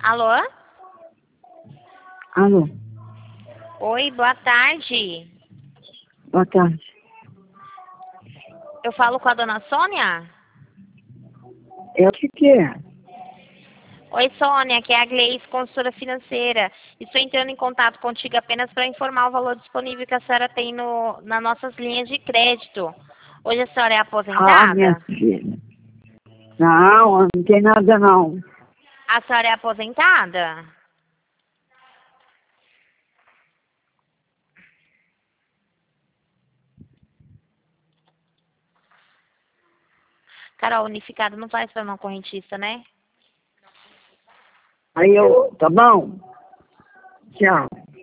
Alô? Alô, Oi, boa tarde. boa tarde. Eu falo com a dona Sônia? É o que é? Oi, Sônia, aqui é a Gleice, consultora financeira. Estou entrando em contato contigo apenas para informar o valor disponível que a senhora tem nas nossas linhas de crédito. Hoje a senhora é Ah, minha aposentada? filha. Não tem nada não. A senhora é aposentada? Carol, unificado não faz para uma correntista, né? Aí tá bom? Tchau.